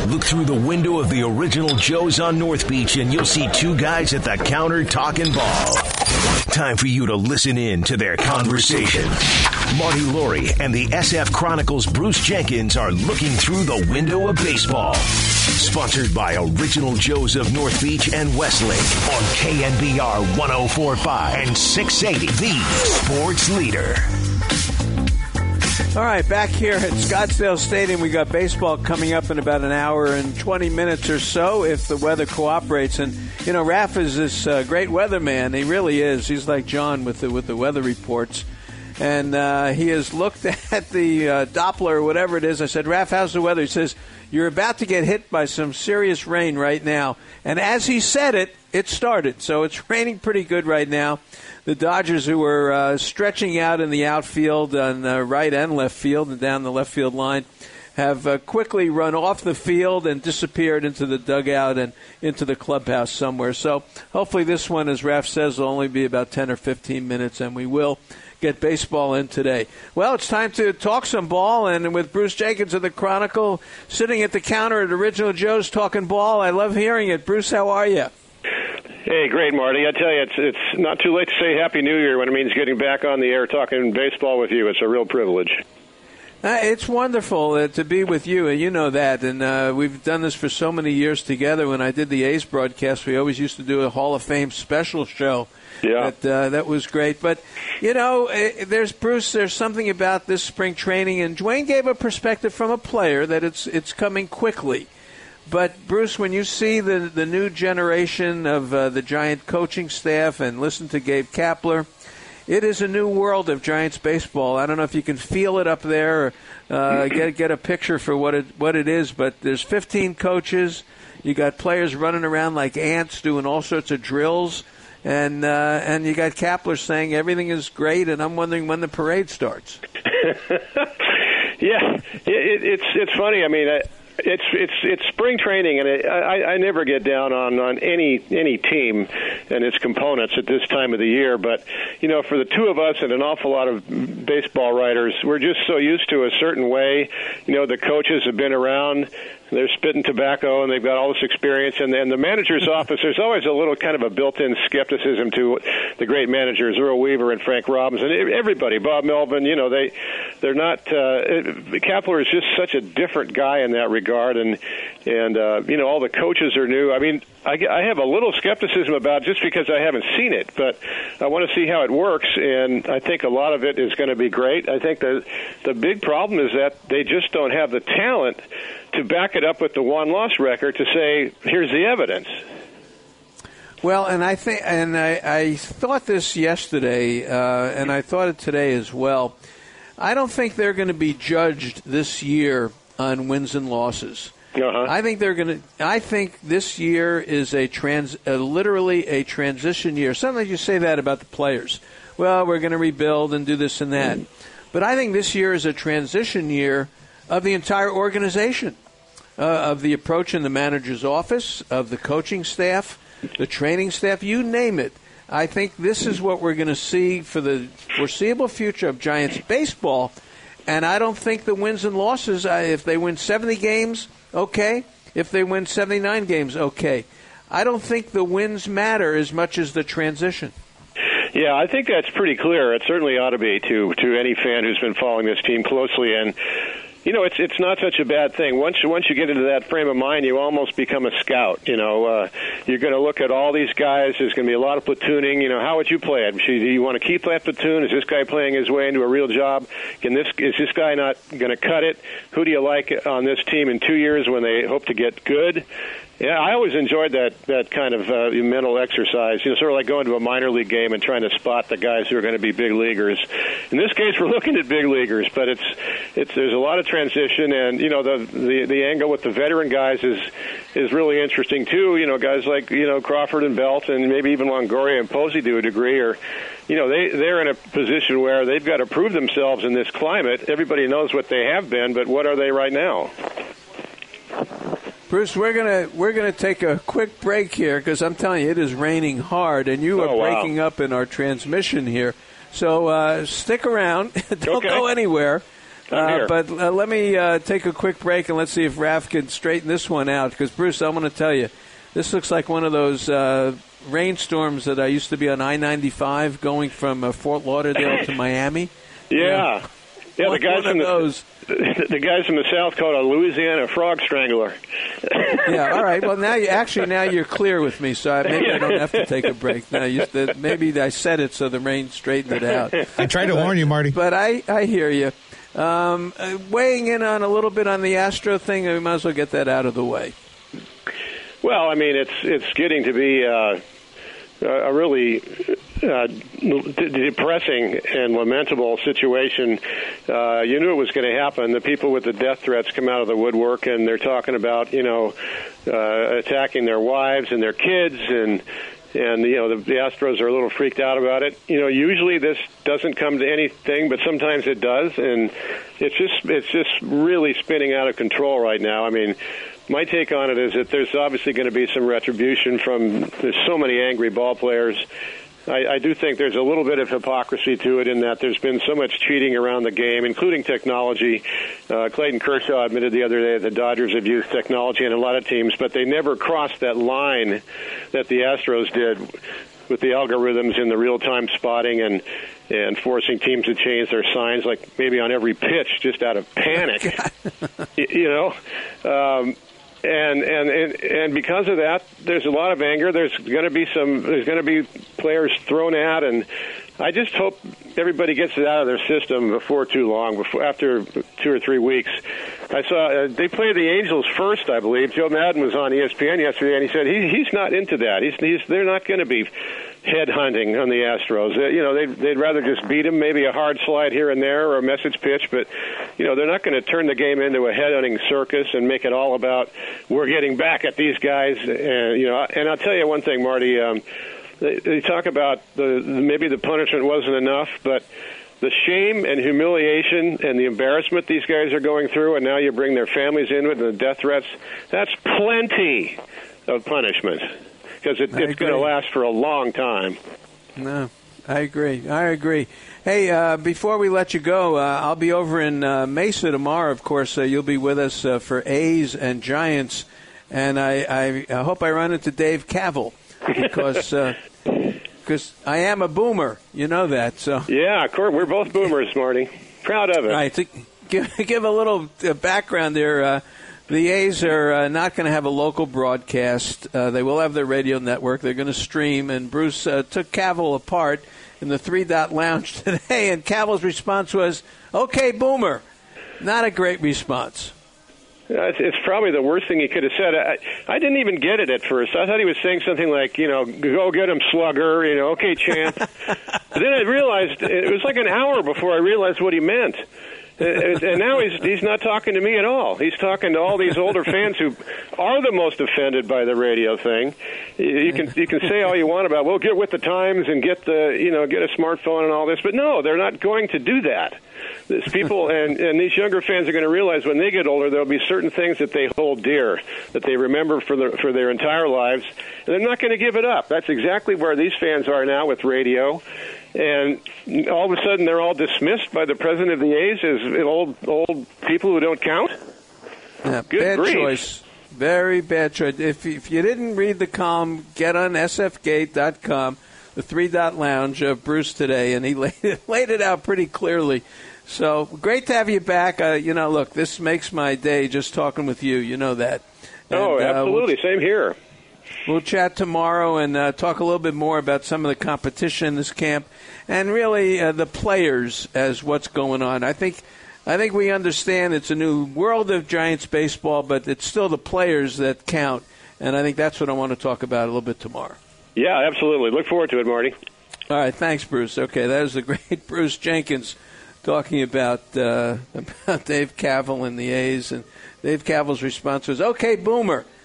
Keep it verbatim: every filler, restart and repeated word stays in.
Look through the window of the original Joe's on North Beach and you'll see two guys at the counter talking ball. Time for you to listen in to their conversation. Marty Laurie and the S F Chronicles' Bruce Jenkins are looking through the window of baseball. Sponsored by Original Joe's of North Beach and Westlake on K N B R one oh four point five and six eighty, the sports leader. All right, back here at Scottsdale Stadium, we got baseball coming up in about an hour and twenty minutes or so if the weather cooperates. And, you know, Raph is this uh, great weatherman. He really is. He's like John with the, with the weather reports. And uh, he has looked at the uh, Doppler or whatever it is. I said, Raph, how's the weather? He says, you're about to get hit by some serious rain right now. And as he said it, it started. So it's raining pretty good right now. The Dodgers, who were uh, stretching out in the outfield on uh, right and left field and down the left field line, have uh, quickly run off the field and disappeared into the dugout and into the clubhouse somewhere. So hopefully this one, as Raph says, will only be about ten or fifteen minutes, and we will get baseball in today. Well, it's time to talk some ball, and with Bruce Jenkins of the Chronicle sitting at the counter at Original Joe's talking ball. I love hearing it. Bruce, how are you? Hey, great, Marty. I tell you, it's it's not too late to say Happy New Year when it means getting back on the air talking baseball with you. It's a real privilege. Uh, it's wonderful uh, to be with you, and you know that. And uh, we've done this for so many years together. When I did the A's broadcast, we always used to do a Hall of Fame special show. Yeah. That, uh, that was great. But, you know, uh, there's, Bruce, there's something about this spring training, and Dwayne gave a perspective from a player that it's it's coming quickly. But, Bruce, when you see the, the new generation of uh, the Giant coaching staff and listen to Gabe Kapler, it is a new world of Giants baseball. I don't know if you can feel it up there or uh, get get a picture for what it what it is, but there's fifteen coaches. You got players running around like ants doing all sorts of drills, and uh, and you got Kapler saying everything is great, and I'm wondering when the parade starts. yeah, it, it's it's funny. I mean. I, It's it's it's spring training, and it, I, I never get down on, on any any team and its components at this time of the year. But you know, for the two of us and an awful lot of baseball writers, we're just so used to a certain way. You know, the coaches have been around. They're spitting tobacco, and they've got all this experience. And then the manager's office, there's always a little kind of a built-in skepticism to the great managers, Earl Weaver and Frank Robinson. Everybody, Bob Melvin, you know, they, they're not uh, – Kapler is just such a different guy in that regard. And, and uh, you know, all the coaches are new. I mean, I, I have a little skepticism about it just because I haven't seen it, but I want to see how it works, and I think a lot of it is going to be great. I think the the big problem is that they just don't have the talent to back it up with the one-loss record to say, here's the evidence. Well, and I think, and I, I thought this yesterday, uh, and I thought it today as well. I don't think they're going to be judged this year on wins and losses. Uh-huh. I think they're going to. I think this year is a trans, uh, literally a transition year. Sometimes you say that about the players. Well, we're going to rebuild and do this and that, but I think this year is a transition year of the entire organization, uh, of the approach in the manager's office, of the coaching staff, the training staff. You name it. I think this is what we're going to see for the foreseeable future of Giants baseball. And I don't think the wins and losses, uh, if they win seventy games, okay. If they win seventy-nine games, okay. I don't think the wins matter as much as the transition. Yeah, I think that's pretty clear. It certainly ought to be to to any fan who's been following this team closely. And you know, it's it's not such a bad thing. Once you, once you get into that frame of mind, you almost become a scout. You know, uh, you're going to look at all these guys. There's going to be a lot of platooning. You know, how would you play it? Do you want to keep that platoon? Is this guy playing his way into a real job? Can this is this guy not going to cut it? Who do you like on this team in two years when they hope to get good? Yeah, I always enjoyed that that kind of uh, mental exercise. You know, sort of like going to a minor league game and trying to spot the guys who are going to be big leaguers. In this case, we're looking at big leaguers, but it's it's there's a lot of transition, and you know the the, the angle with the veteran guys is is really interesting too. You know, guys like you know Crawford and Belt, and maybe even Longoria and Posey to a degree, or you know they they're in a position where they've got to prove themselves in this climate. Everybody knows what they have been, but what are they right now? Bruce, we're gonna we're gonna take a quick break here because I'm telling you it is raining hard, and you are oh, wow. breaking up in our transmission here. So uh, stick around, don't okay. go anywhere. Uh, but uh, let me uh, take a quick break and let's see if Raph can straighten this one out. Because, Bruce, I'm going to tell you, this looks like one of those uh, rainstorms that I used to be on I ninety-five going from uh, Fort Lauderdale to Miami. Yeah. You know, yeah, one, the guys from the, those. the guys from the South call it a Louisiana frog strangler. Yeah, all right. Well, now you actually now you're clear with me, so I, maybe I don't have to take a break. Now, you, the, maybe I said it so the rain straightened it out. I tried to but, warn you, Marty. But I, I hear you. Um, uh, weighing in on a little bit on the Astro thing, we might as well get that out of the way. Well, I mean, it's it's getting to be uh, a really uh, depressing and lamentable situation. Uh, you knew it was going to happen. The people with the death threats come out of the woodwork, and they're talking about, you know, uh, attacking their wives and their kids, and and you know the, the Astros are a little freaked out about it. You know, usually this doesn't come to anything, but sometimes it does, and it's just it's just really spinning out of control right now. I mean, my take on it is that there's obviously going to be some retribution from there's so many angry ball players. I, I do think there's a little bit of hypocrisy to it in that there's been so much cheating around the game, including technology. Uh, Clayton Kershaw admitted the other day that the Dodgers have used technology in a lot of teams, but they never crossed that line that the Astros did with the algorithms in the real-time spotting and and forcing teams to change their signs, like maybe on every pitch, just out of panic. you, you know. Um, And, and and and because of that, there's a lot of anger. There's going to be some. There's going to be players thrown at, and I just hope everybody gets it out of their system before too long. Before after two or three weeks, I saw uh, they played the Angels first, I believe. Joe Madden was on E S P N yesterday, and he said he, he's not into that. He's, he's they're not going to be head hunting on the Astros. Uh, you know, they'd, they'd rather just beat them, maybe a hard slide here and there or a message pitch, but you know they're not going to turn the game into a head hunting circus and make it all about we're getting back at these guys. And you know, and I'll tell you one thing, Marty. Um, they, they talk about the maybe the punishment wasn't enough, but the shame and humiliation and the embarrassment these guys are going through, and now you bring their families in with the death threats. That's plenty of punishment. Because it, it's going to last for a long time. No, I agree. I agree. Hey, uh, before we let you go, uh, I'll be over in uh, Mesa tomorrow. Of course, uh, you'll be with us uh, for A's and Giants. And I, I, I hope I run into Dave Kaval because uh, cause I am a boomer. You know that. So yeah, of course. We're both boomers, Marty. Proud of it. All right. To give, give a little uh, background there. Uh, The A's are uh, not going to have a local broadcast. Uh, they will have their radio network. They're going to stream. And Bruce uh, took Kaval apart in the Three Dot Lounge today, and Caval's response was, okay, boomer. Not a great response. It's, it's probably the worst thing he could have said. I, I didn't even get it at first. I thought he was saying something like, you know, go get him, slugger, you know, okay, champ. But then I realized, it was like an hour before I realized what he meant. And now he's he's not talking to me at all. He's talking to all these older fans who are the most offended by the radio thing. You can you can say all you want about, well, get with the times and get the you know get a smartphone and all this, but no, they're not going to do that. This people and and these younger fans are going to realize when they get older, there'll be certain things that they hold dear, that they remember for the, for their entire lives, and they're not going to give it up. That's exactly where these fans are now with radio. And all of a sudden, they're all dismissed by the president of the A's as old old people who don't count. Yeah, Good bad grief. choice. Very bad choice. If, if you didn't read the column, get on S F gate dot com, the Three Dot Lounge of Bruce today, and he laid it, laid it out pretty clearly. So great to have you back. Uh, you know, look, this makes my day just talking with you. You know that. And, oh, absolutely. Uh, we'll, Same here. We'll chat tomorrow and uh, talk a little bit more about some of the competition in this camp and really uh, the players as what's going on. I think I think we understand it's a new world of Giants baseball, but it's still the players that count, and I think that's what I want to talk about a little bit tomorrow. Yeah, absolutely. Look forward to it, Marty. All right, thanks, Bruce. Okay, that was the great Bruce Jenkins talking about, uh, about Dave Kaval and the A's, and Dave Kaval's response was, okay, boomer.